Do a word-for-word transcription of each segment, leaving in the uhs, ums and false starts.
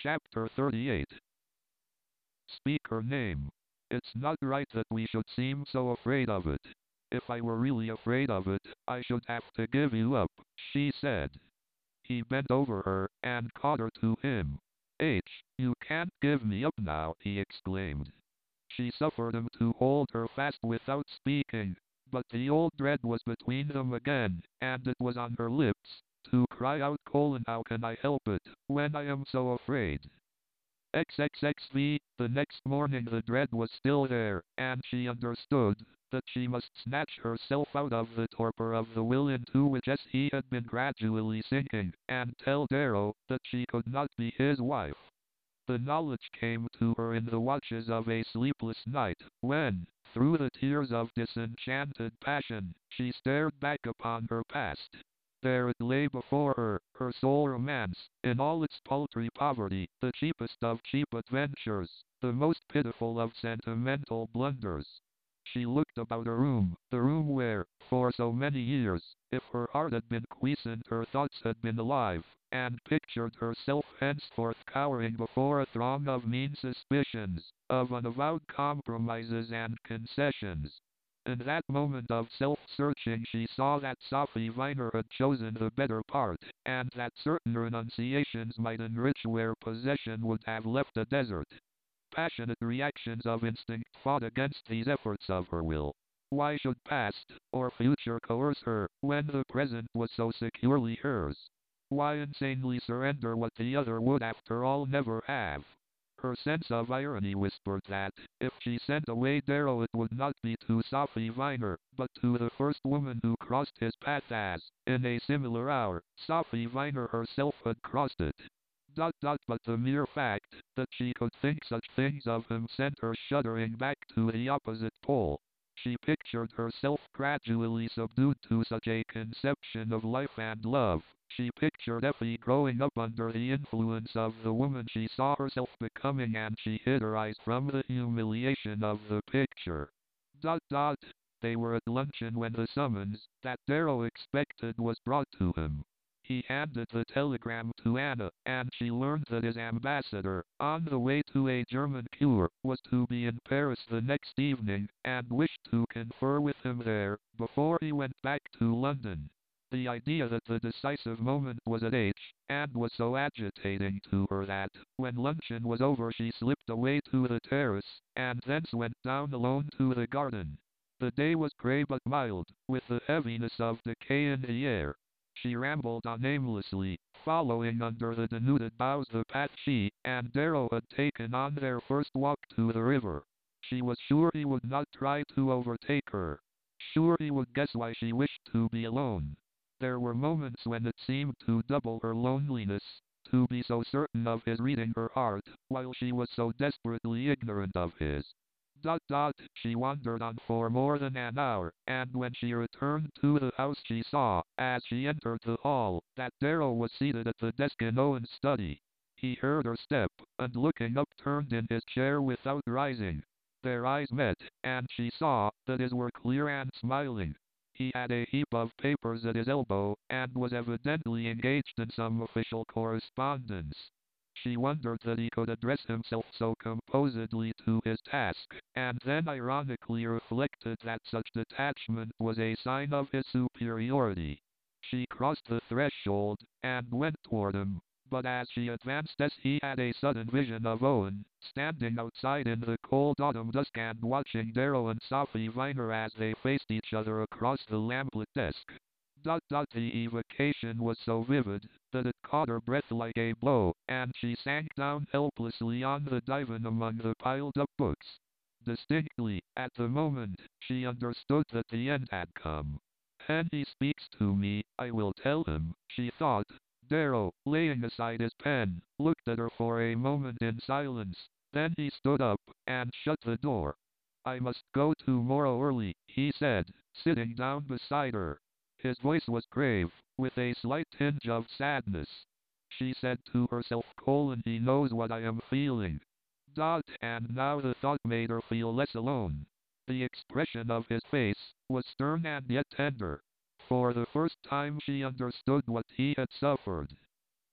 Chapter thirty-eight. Speak her name. It's not right that we should seem so afraid of it. If I were really afraid of it, I should have to give you up, she said. He bent over her and caught her to him. H, you can't give me up now, he exclaimed. She suffered him to hold her fast without speaking, but the old dread was between them again, and it was on her lips to cry out, Colin, how can I help it, when I am so afraid? XXXV, the next morning the dread was still there, and she understood that she must snatch herself out of the torpor of the will into which he had been gradually sinking, and tell Darrow that she could not be his wife. The knowledge came to her in the watches of a sleepless night, when, through the tears of disenchanted passion, she stared back upon her past. There it lay before her, her sole romance, in all its paltry poverty, the cheapest of cheap adventures, the most pitiful of sentimental blunders. She looked about her room, the room where, for so many years, if her heart had been quiescent her thoughts had been alive, and pictured herself henceforth cowering before a throng of mean suspicions, of unavowed compromises and concessions. In that moment of self-searching she saw that Sophy Viner had chosen the better part, and that certain renunciations might enrich where possession would have left a desert. Passionate reactions of instinct fought against these efforts of her will. Why should past or future coerce her, when the present was so securely hers? Why insanely surrender what the other would after all never have? Her sense of irony whispered that, if she sent away Darrow it would not be to Sophy Viner, but to the first woman who crossed his path as, in a similar hour, Sophy Viner herself had crossed it. Dot dot but the mere fact that she could think such things of him sent her shuddering back to the opposite pole. She pictured herself gradually subdued to such a conception of life and love. She pictured Effie growing up under the influence of the woman she saw herself becoming, and she hid her eyes from the humiliation of the picture. Dot dot. They were at luncheon when the summons that Darrow expected was brought to him. He handed the telegram to Anna, and she learned that his ambassador, on the way to a German cure, was to be in Paris the next evening, and wished to confer with him there, before he went back to London. The idea that the decisive moment was at H, and was so agitating to her that, when luncheon was over she slipped away to the terrace, and thence went down alone to the garden. The day was grey but mild, with the heaviness of decay in the air. She rambled on aimlessly, following under the denuded boughs the path she and Darrow had taken on their first walk to the river. She was sure he would not try to overtake her. Sure he would guess why she wished to be alone. There were moments when it seemed to double her loneliness, to be so certain of his reading her heart, while she was so desperately ignorant of his. Dot dot, she wandered on for more than an hour, and when she returned to the house she saw, as she entered the hall, that Darrow was seated at the desk in Owen's study. He heard her step, and looking up turned in his chair without rising. Their eyes met, and she saw that his were clear and smiling. He had a heap of papers at his elbow, and was evidently engaged in some official correspondence. She wondered that he could address himself so composedly to his task, and then ironically reflected that such detachment was a sign of his superiority. She crossed the threshold, and went toward him, but as she advanced he had a sudden vision of Owen, standing outside in the cold autumn dusk and watching Darrow and Sophy Viner as they faced each other across the lamplit desk. Dot dot the evocation was so vivid that it caught her breath like a blow, and she sank down helplessly on the divan among the piled-up books. Distinctly, at the moment, she understood that the end had come. When he speaks to me, I will tell him, she thought. Darrow, laying aside his pen, looked at her for a moment in silence. Then he stood up, and shut the door. I must go tomorrow early, he said, sitting down beside her. His voice was grave, with a slight tinge of sadness. She said to herself, Colin, he knows what I am feeling. Dot, and now the thought made her feel less alone. The expression of his face was stern and yet tender. For the first time she understood what he had suffered.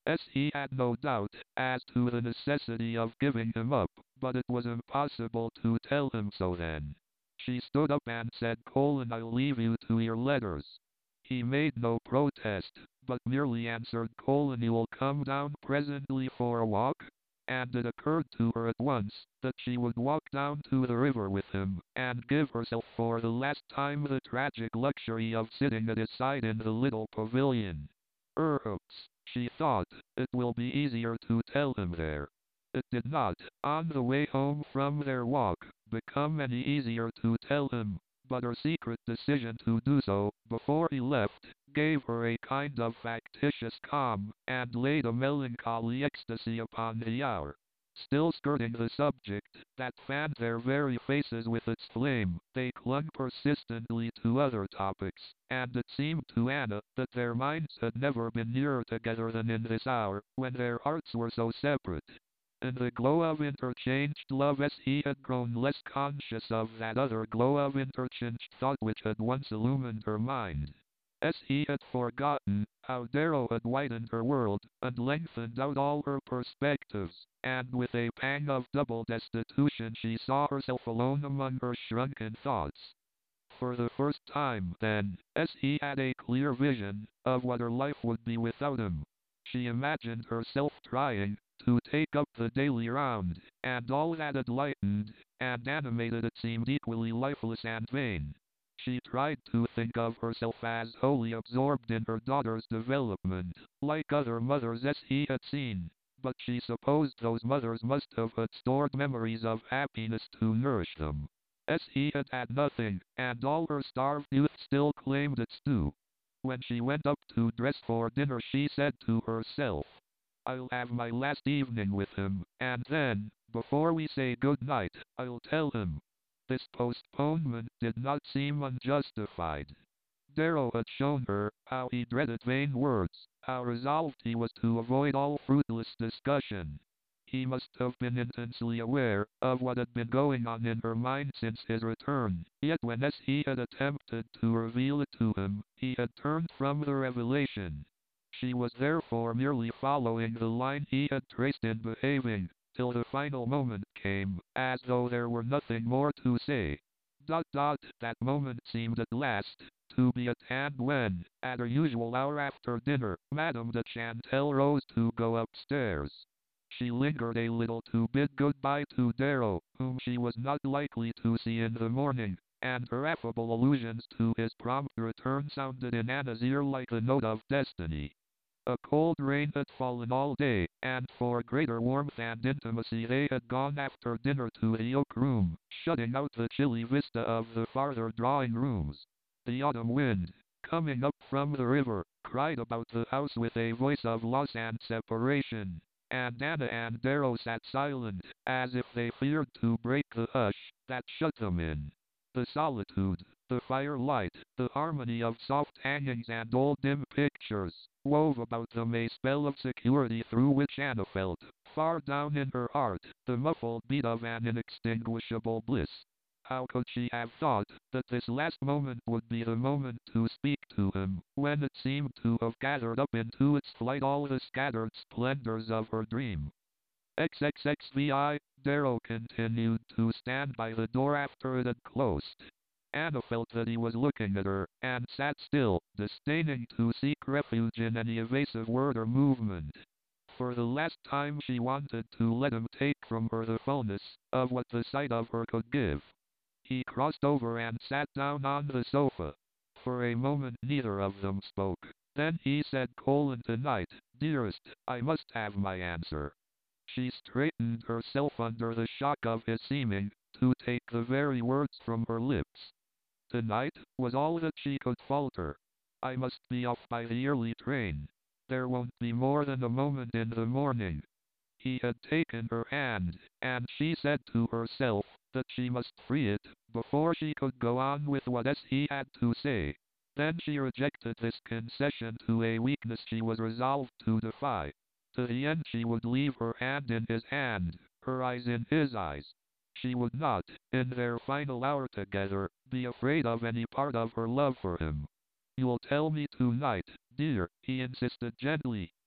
As he had no doubt as to the necessity of giving him up, but it was impossible to tell him so then. She stood up and said, Colin, I'll leave you to your letters. He made no protest, but merely answered, Colin, you'll come down presently for a walk? And it occurred to her at once that she would walk down to the river with him, and give herself for the last time the tragic luxury of sitting at his side in the little pavilion. Perhaps, she thought, it will be easier to tell him there. It did not, on the way home from their walk, become any easier to tell him, but her secret decision to do so, before he left, gave her a kind of factitious calm, and laid a melancholy ecstasy upon the hour. Still skirting the subject that fanned their very faces with its flame, they clung persistently to other topics, and it seemed to Anna that their minds had never been nearer together than in this hour, when their hearts were so separate. In the glow of interchanged love, as he had grown less conscious of that other glow of interchanged thought which had once illumined her mind. As he had forgotten how Darrow had widened her world, and lengthened out all her perspectives, and with a pang of double destitution she saw herself alone among her shrunken thoughts. For the first time, then, as he had a clear vision of what her life would be without him, she imagined herself trying to take up the daily round, and all that had lightened and animated it seemed equally lifeless and vain. She tried to think of herself as wholly absorbed in her daughter's development, like other mothers as he had seen, but she supposed those mothers must have had stored memories of happiness to nourish them. As he had had nothing, and all her starved youth still claimed its due. When she went up to dress for dinner she said to herself, I'll have my last evening with him, and then, before we say good night, I'll tell him. This postponement did not seem unjustified. Darrow had shown her how he dreaded vain words, how resolved he was to avoid all fruitless discussion. He must have been intensely aware of what had been going on in her mind since his return, yet when as he had attempted to reveal it to him, he had turned from the revelation. She was therefore merely following the line he had traced in behaving, till the final moment came, as though there were nothing more to say. Dot dot, that moment seemed at last to be at hand when, at her usual hour after dinner, Madame de Chantal rose to go upstairs. She lingered a little to bid goodbye to Darrow, whom she was not likely to see in the morning, and her affable allusions to his prompt return sounded in Anna's ear like the note of destiny. A cold rain had fallen all day, and for greater warmth and intimacy they had gone after dinner to the oak room, shutting out the chilly vista of the farther drawing rooms. The autumn wind, coming up from the river, cried about the house with a voice of loss and separation, and Anna and Darrow sat silent, as if they feared to break the hush that shut them in. The solitude, the firelight, the harmony of soft hangings and old dim pictures, wove about them a spell of security through which Anna felt, far down in her heart, the muffled beat of an inextinguishable bliss. How could she have thought that this last moment would be the moment to speak to him, when it seemed to have gathered up into its flight all the scattered splendors of her dream? XXXVI, Darrow continued to stand by the door after it had closed. Anna felt that he was looking at her, and sat still, disdaining to seek refuge in any evasive word or movement. For the last time she wanted to let him take from her the fullness of what the sight of her could give. He crossed over and sat down on the sofa. For a moment neither of them spoke. Then he said, Colin, tonight, dearest, I must have my answer. She straightened herself under the shock of his seeming to take the very words from her lips. Tonight, was all that she could falter. I must be off by the early train. There won't be more than a moment in the morning. He had taken her hand, and she said to herself that she must free it before she could go on with what else he had to say. Then she rejected this concession to a weakness she was resolved to defy. To the end she would leave her hand in his hand, her eyes in his eyes. She would not, in their final hour together, be afraid of any part of her love for him. You'll tell me tonight, dear, he insisted gently.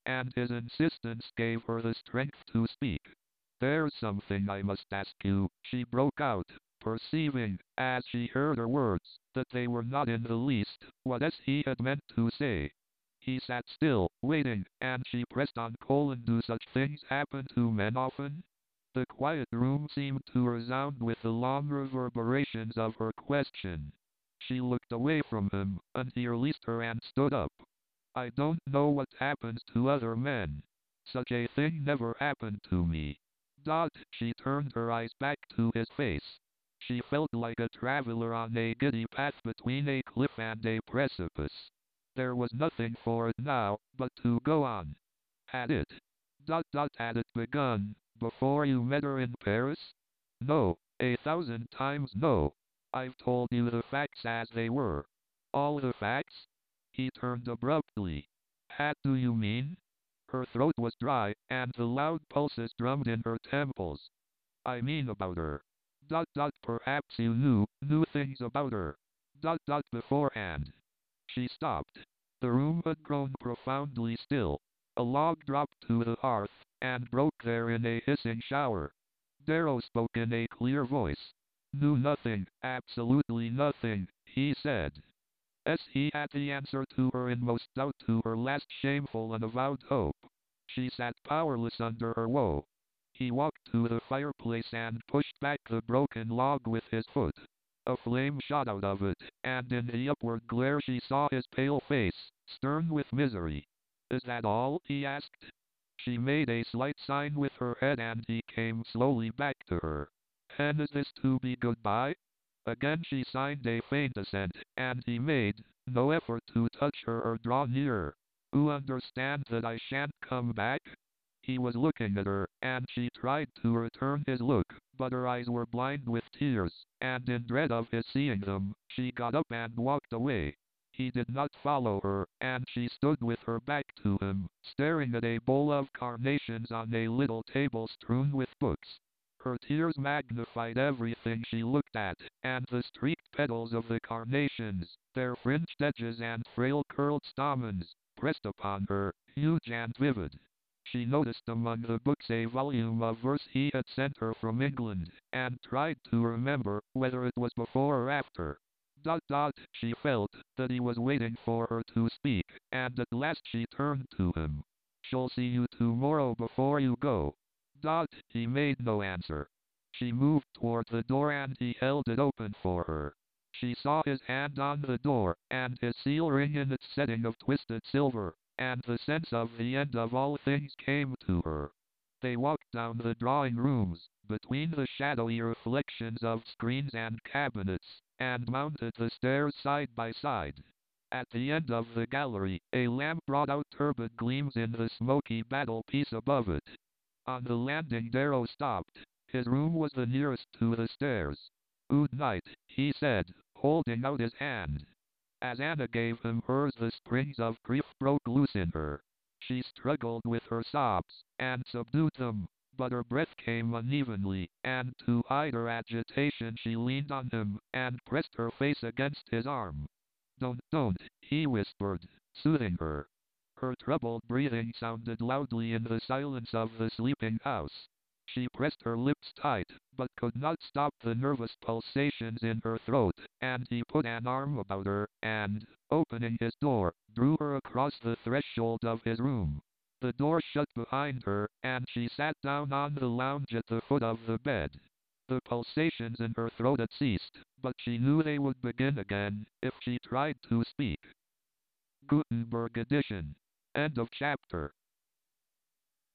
and his insistence gave her the strength to speak. There's something I must ask you, she broke out, perceiving, as she heard her words, that they were not in the least what as he had meant to say. He sat still, waiting, and she pressed on. Colon, do such things happen to men often? The quiet room seemed to resound with the long reverberations of her question. She looked away from him, and he released her and stood up. I don't know what happens to other men. Such a thing never happened to me. Dot, she turned her eyes back to his face. She felt like a traveler on a giddy path between a cliff and a precipice. There was nothing for it now, but to go on. Had it? Dot dot had it begun, before you met her in Paris? No, a thousand times no. I've told you the facts as they were. All the facts? He turned abruptly. Had do you mean? Her throat was dry, and the loud pulses drummed in her temples. I mean about her. Dot dot perhaps you knew, knew things about her. Dot dot beforehand. She stopped. The room had grown profoundly still. A log dropped to the hearth, and broke there in a hissing shower. Darrow spoke in a clear voice. Knew nothing, absolutely nothing, he said. As he had the answer to her inmost doubt, to her last shameful and avowed hope. She sat powerless under her woe. He walked to the fireplace and pushed back the broken log with his foot. A flame shot out of it, and in the upward glare she saw his pale face, stern with misery. Is that all? He asked. She made a slight sign with her head, and he came slowly back to her. And is this to be goodbye? Again she signed a faint assent, and he made no effort to touch her or draw nearer. You understand that I shan't come back? He was looking at her, and she tried to return his look, but her eyes were blind with tears, and in dread of his seeing them, she got up and walked away. He did not follow her, and she stood with her back to him, staring at a bowl of carnations on a little table strewn with books. Her tears magnified everything she looked at, and the streaked petals of the carnations, their fringed edges and frail curled stamens, pressed upon her, huge and vivid. She noticed among the books a volume of verse he had sent her from England, and tried to remember whether it was before or after. Dot dot, she felt that he was waiting for her to speak, and at last she turned to him. Shall see you tomorrow before you go. Dot, he made no answer. She moved toward the door, and he held it open for her. She saw his hand on the door, and his seal ring in its setting of twisted silver, and the sense of the end of all things came to her. They walked down the drawing rooms, between the shadowy reflections of screens and cabinets, and mounted the stairs side by side. At the end of the gallery, a lamp brought out turbid gleams in the smoky battle-piece above it. On the landing Darrow stopped. His room was the nearest to the stairs. Good night, he said, holding out his hand. As Anna gave him hers, the springs of grief broke loose in her. She struggled with her sobs, and subdued them, but her breath came unevenly, and to hide her agitation she leaned on him, and pressed her face against his arm. Don't, don't, he whispered, soothing her. Her troubled breathing sounded loudly in the silence of the sleeping house. She pressed her lips tight, but could not stop the nervous pulsations in her throat, and he put an arm about her, and, opening his door, drew her across the threshold of his room. The door shut behind her, and she sat down on the lounge at the foot of the bed. The pulsations in her throat had ceased, but she knew they would begin again, if she tried to speak. Gutenberg edition. End of chapter.